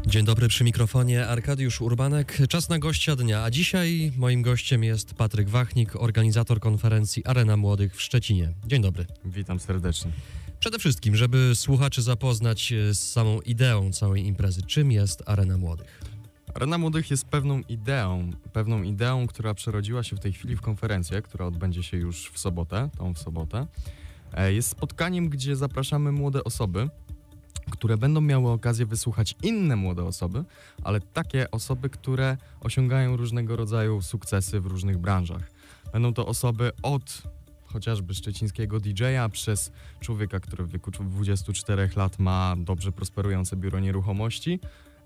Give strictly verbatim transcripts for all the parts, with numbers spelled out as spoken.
Dzień dobry, przy mikrofonie Arkadiusz Urbanek. Czas na gościa dnia, a dzisiaj moim gościem jest Patryk Wachnik, organizator konferencji Arena Młodych w Szczecinie. Dzień dobry. Witam serdecznie. Przede wszystkim, żeby słuchaczy zapoznać z samą ideą całej imprezy, czym jest Arena Młodych? Arena Młodych jest pewną ideą, pewną ideą, która przerodziła się w tej chwili w konferencję, która odbędzie się już w sobotę, tą w sobotę. Jest spotkaniem, gdzie zapraszamy młode osoby, które będą miały okazję wysłuchać inne młode osoby, ale takie osoby, które osiągają różnego rodzaju sukcesy w różnych branżach. Będą to osoby od chociażby szczecińskiego D J a przez człowieka, który w wieku dwudziestu czterech lat ma dobrze prosperujące biuro nieruchomości,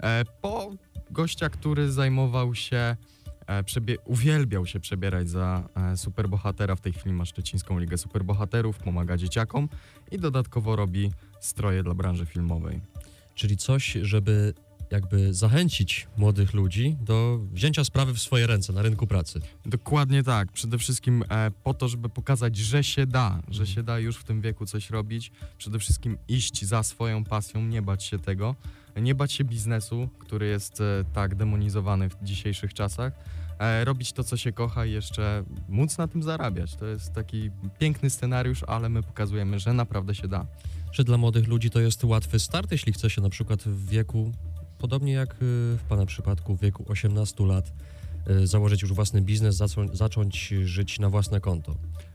po gościa, który zajmował się, przebie- uwielbiał się przebierać za superbohatera, w tej chwili ma Szczecińską Ligę Superbohaterów, pomaga dzieciakom i dodatkowo robi stroje dla branży filmowej. Czyli coś, żeby jakby zachęcić młodych ludzi do wzięcia sprawy w swoje ręce na rynku pracy. Dokładnie tak. Przede wszystkim e, po to, żeby pokazać, że się da, że się da już w tym wieku coś robić. Przede wszystkim iść za swoją pasją, nie bać się tego, nie bać się biznesu, który jest e, tak demonizowany w dzisiejszych czasach. E, robić to, co się kocha i jeszcze móc na tym zarabiać. To jest taki piękny scenariusz, ale my pokazujemy, że naprawdę się da. Czy dla młodych ludzi to jest łatwy start, jeśli chce się na przykład w wieku, podobnie jak w Pana przypadku, w wieku osiemnastu lat, założyć już własny biznes, zacząć, zacząć żyć na własne konto?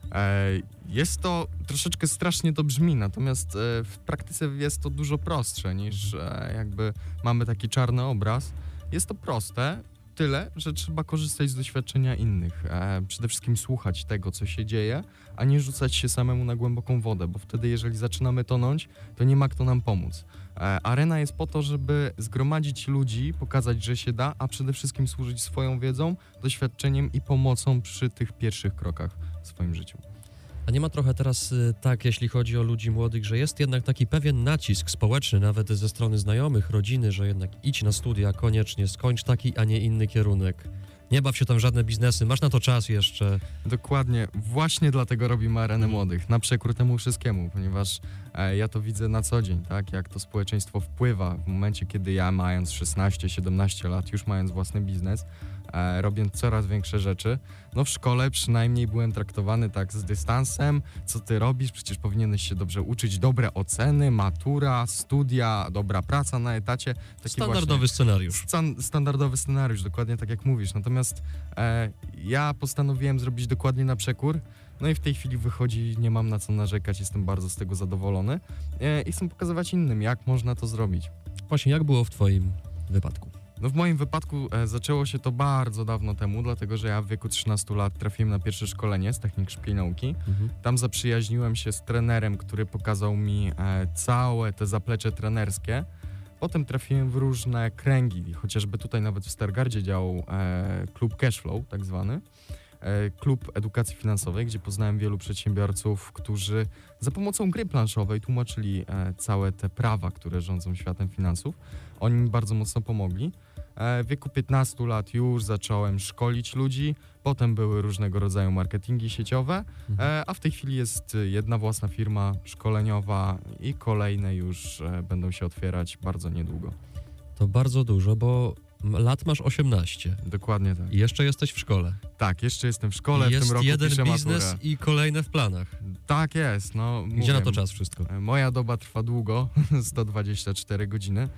Jest to, troszeczkę strasznie to brzmi, natomiast w praktyce jest to dużo prostsze niż jakby mamy taki czarny obraz. Jest to proste, tyle, że trzeba korzystać z doświadczenia innych. Przede wszystkim słuchać tego, co się dzieje, a nie rzucać się samemu na głęboką wodę, bo wtedy, jeżeli zaczynamy tonąć, to nie ma kto nam pomóc. Arena jest po to, żeby zgromadzić ludzi, pokazać, że się da, a przede wszystkim służyć swoją wiedzą, doświadczeniem i pomocą przy tych pierwszych krokach w swoim życiu. A nie ma trochę teraz tak, jeśli chodzi o ludzi młodych, że jest jednak taki pewien nacisk społeczny, nawet ze strony znajomych, rodziny, że jednak idź na studia koniecznie, skończ taki, a nie inny kierunek. Nie baw się tam w żadne biznesy, masz na to czas jeszcze. Dokładnie, właśnie dlatego robimy Arenę Młodych, na przekór temu wszystkiemu, ponieważ e, ja to widzę na co dzień, tak, jak to społeczeństwo wpływa w momencie, kiedy ja mając szesnaście siedemnaście lat, już mając własny biznes, e, robiąc coraz większe rzeczy, no w szkole przynajmniej byłem traktowany tak z dystansem, co ty robisz, przecież powinieneś się dobrze uczyć, dobre oceny, matura, studia, dobra praca na etacie. Taki Standardowy właśnie scenariusz. Stan- standardowy scenariusz, dokładnie tak jak mówisz, natomiast e, ja postanowiłem zrobić dokładnie na przekór, no i w tej chwili wychodzi, nie mam na co narzekać, jestem bardzo z tego zadowolony e, i chcę pokazywać innym, jak można to zrobić. Właśnie, jak było w twoim wypadku? No w moim wypadku e, zaczęło się to bardzo dawno temu, dlatego że ja w wieku trzynastu lat trafiłem na pierwsze szkolenie z technik szybkiej nauki. Mhm. Tam zaprzyjaźniłem się z trenerem, który pokazał mi e, całe te zaplecze trenerskie. Potem trafiłem w różne kręgi, chociażby tutaj nawet w Stargardzie działał e, klub Cashflow, tak zwany, e, klub edukacji finansowej, gdzie poznałem wielu przedsiębiorców, którzy za pomocą gry planszowej tłumaczyli e, całe te prawa, które rządzą światem finansów. Oni mi bardzo mocno pomogli. E, w wieku piętnastu lat już zacząłem szkolić ludzi, potem były różnego rodzaju marketingi sieciowe, e, a w tej chwili jest jedna własna firma szkoleniowa i kolejne już e, będą się otwierać bardzo niedługo. To bardzo dużo, bo lat masz osiemnaście Dokładnie tak. i jeszcze jesteś w szkole. Tak, jeszcze jestem w szkole, I w jest tym roku jeden piszę biznes maturę. i kolejne w planach. Tak jest, no Gdzie mówię, na to czas wszystko? e, Moja doba trwa długo, sto dwadzieścia cztery godziny,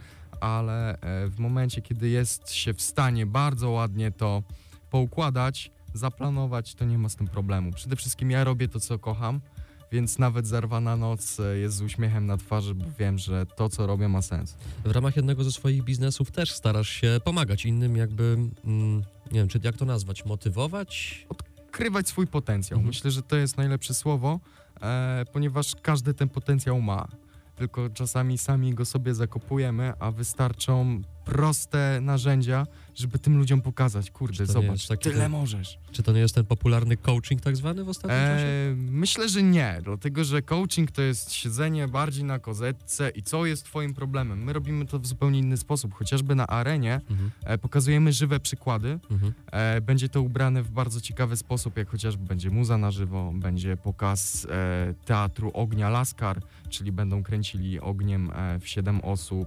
ale e, w momencie, kiedy jest się w stanie bardzo ładnie to poukładać, zaplanować, to nie ma z tym problemu. Przede wszystkim ja robię to, co kocham, więc nawet zarwana noc e, jest z uśmiechem na twarzy, bo wiem, że to, co robię, ma sens. W ramach jednego ze swoich biznesów też starasz się pomagać innym, jakby, mm, nie wiem, czy jak to nazwać, motywować? Krywać swój potencjał. Mhm. Myślę, że to jest najlepsze słowo, e, ponieważ każdy ten potencjał ma. Tylko czasami sami go sobie zakopujemy, a wystarczą proste narzędzia, żeby tym ludziom pokazać, kurde, Czy to nie zobacz, jest taki tyle ten- możesz. Czy to nie jest ten popularny coaching tak zwany w ostatnim czasie? E, myślę, że nie, dlatego że coaching to jest siedzenie bardziej na kozetce i co jest twoim problemem. My robimy to w zupełnie inny sposób, chociażby na arenie Mhm, e, pokazujemy żywe przykłady. mhm. E, będzie to ubrane w bardzo ciekawy sposób, jak chociażby będzie muza na żywo, będzie pokaz e, teatru Ognia Laskar, czyli będą kręcili ogniem e, w siedem osób.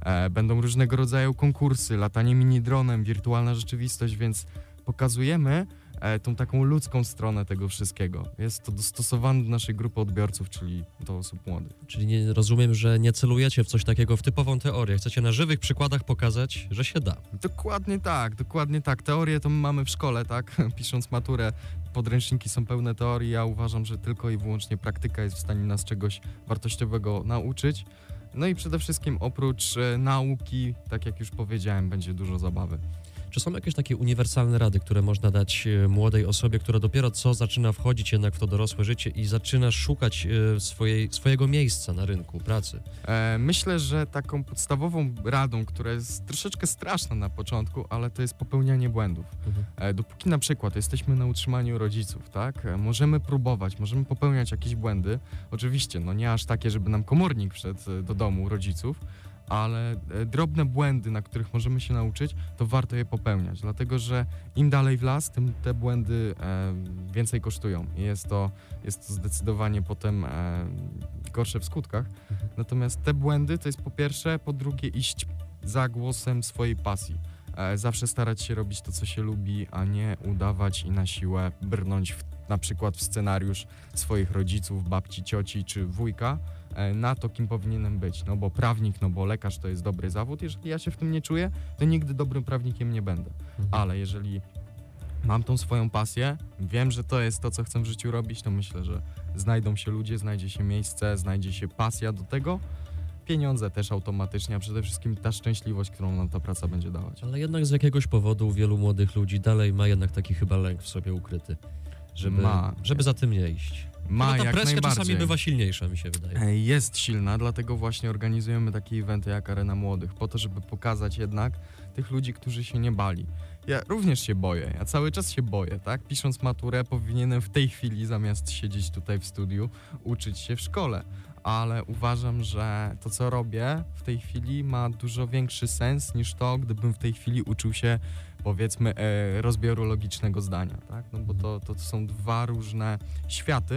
E, będą różnego rodzaju konkursy, latanie mini-dronem, wirtualna rzeczywistość, więc pokazujemy e, tą taką ludzką stronę tego wszystkiego. Jest to dostosowane do naszej grupy odbiorców, czyli do osób młodych. Czyli nie, rozumiem, że nie celujecie w coś takiego, w typową teorię. Chcecie na żywych przykładach pokazać, że się da. Dokładnie tak, dokładnie tak. Teorię to my mamy w szkole, tak? Pisząc maturę, podręczniki są pełne teorii. Ja uważam, że tylko i wyłącznie praktyka jest w stanie nas czegoś wartościowego nauczyć. No i przede wszystkim oprócz e, nauki, tak jak już powiedziałem, będzie dużo zabawy. Czy są jakieś takie uniwersalne rady, które można dać e, młodej osobie, która dopiero co zaczyna wchodzić jednak w to dorosłe życie i zaczyna szukać e, swojej, swojego miejsca na rynku pracy? E, myślę, że taką podstawową radą, która jest troszeczkę straszna na początku, ale to jest popełnianie błędów. Mhm. E, dopóki na przykład jesteśmy na utrzymaniu rodziców, tak, e, możemy próbować, możemy popełniać jakieś błędy. Oczywiście, no nie aż takie, żeby nam komornik wszedł e, do domu rodziców, ale e, drobne błędy, na których możemy się nauczyć, to warto je popełniać, dlatego że im dalej w las, tym te błędy e, więcej kosztują i jest to, jest to zdecydowanie potem e, gorsze w skutkach. Mhm. Natomiast te błędy to jest po pierwsze, po drugie iść za głosem swojej pasji. E, zawsze starać się robić to, co się lubi, a nie udawać i na siłę brnąć w, na przykład w scenariusz swoich rodziców, babci, cioci czy wujka, e, na to, kim powinienem być. No bo prawnik, no bo lekarz to jest dobry zawód. Jeżeli ja się w tym nie czuję, to nigdy dobrym prawnikiem nie będę. Mhm. Ale jeżeli mam tą swoją pasję, wiem, że to jest to, co chcę w życiu robić, to myślę, że znajdą się ludzie, znajdzie się miejsce, znajdzie się pasja do tego, pieniądze też automatycznie, a przede wszystkim ta szczęśliwość, którą nam ta praca będzie dawać. Ale jednak z jakiegoś powodu wielu młodych ludzi dalej ma jednak taki chyba lęk w sobie ukryty, żeby, Ma. żeby za tym nie iść. Ma, Bo ta jak presja najbardziej. czasami bywa silniejsza, mi się wydaje. E, Jest silna, dlatego właśnie organizujemy takie eventy jak Arena Młodych, po to, żeby pokazać jednak tych ludzi, którzy się nie bali. Ja również się boję, ja cały czas się boję, tak? Pisząc maturę powinienem w tej chwili, zamiast siedzieć tutaj w studiu, uczyć się w szkole. Ale uważam, że to, co robię w tej chwili, ma dużo większy sens niż to, gdybym w tej chwili uczył się, powiedzmy, e, rozbioru logicznego zdania, tak? No bo to, to są dwa różne światy.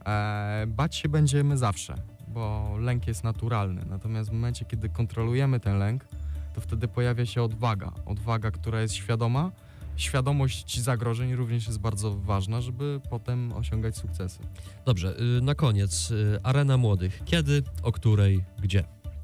E, bać się będziemy zawsze, bo lęk jest naturalny. Natomiast w momencie, kiedy kontrolujemy ten lęk, to wtedy pojawia się odwaga. Odwaga, która jest świadoma. Świadomość zagrożeń również jest bardzo ważna, żeby potem osiągać sukcesy. Dobrze, y, na koniec, y, Arena Młodych. Kiedy, o której, gdzie?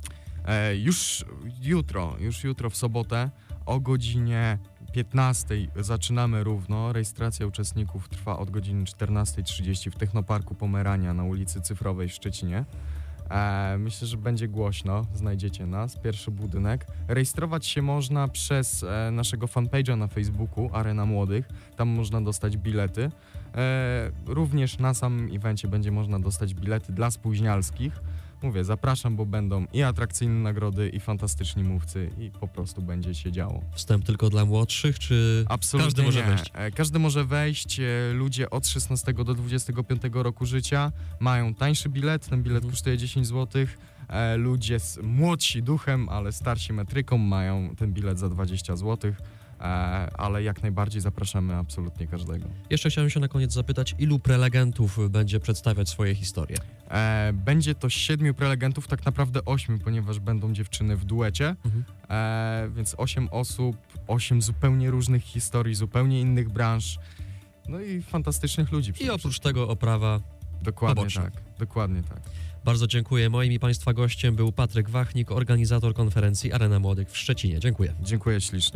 E, już jutro, już jutro w sobotę o godzinie piętnastej zaczynamy równo. Rejestracja uczestników trwa od godziny czternastej trzydzieści w Technoparku Pomerania na ulicy Cyfrowej w Szczecinie. E, myślę, że będzie głośno, znajdziecie nas, pierwszy budynek. Rejestrować się można przez e, naszego fanpage'a na Facebooku Arena Młodych, tam można dostać bilety. E, również na samym evencie będzie można dostać bilety dla spóźnialskich. Mówię, zapraszam, bo będą i atrakcyjne nagrody, i fantastyczni mówcy, i po prostu będzie się działo. Wstęp tylko dla młodszych, czy Absolutnie każdy może nie. wejść? E, Każdy może wejść. e, Ludzie od szesnastego do dwudziestego piątego roku życia mają tańszy bilet. Ten bilet Mhm. kosztuje dziesięć złotych. E, Ludzie s- młodsi duchem, ale starsi metryką mają ten bilet za dwadzieścia złotych. E, Ale jak najbardziej zapraszamy absolutnie każdego. Jeszcze chciałem się na koniec zapytać, ilu prelegentów będzie przedstawiać swoje historie? E, Będzie to siedmiu prelegentów, tak naprawdę ośmiu, ponieważ będą dziewczyny w duecie. Mhm. E, więc osiem osób, osiem zupełnie różnych historii, zupełnie innych branż. No i fantastycznych ludzi. I przede oprócz wszystkim. tego oprawa. Dokładnie poboczna. tak, dokładnie tak. Bardzo dziękuję. Moim i Państwa gościem był Patryk Wachnik, organizator konferencji Arena Młodych w Szczecinie. Dziękuję. Dziękuję ślicznie.